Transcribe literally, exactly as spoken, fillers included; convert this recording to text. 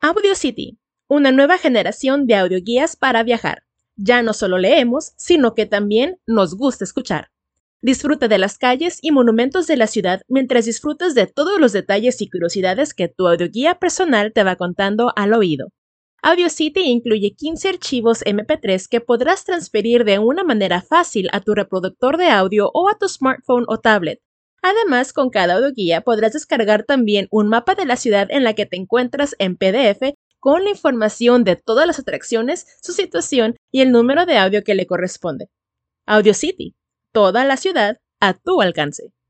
Audio City, una nueva generación de audioguías para viajar. Ya no solo leemos, sino que también nos gusta escuchar. Disfruta de las calles y monumentos de la ciudad mientras disfrutas de todos los detalles y curiosidades que tu audioguía personal te va contando al oído. Audio City incluye quince archivos eme pe tres que podrás transferir de una manera fácil a tu reproductor de audio o a tu smartphone o tablet. Además, con cada audioguía podrás descargar también un mapa de la ciudad en la que te encuentras en pe de efe con la información de todas las atracciones, su situación y el número de audio que le corresponde. Audio City, toda la ciudad a tu alcance.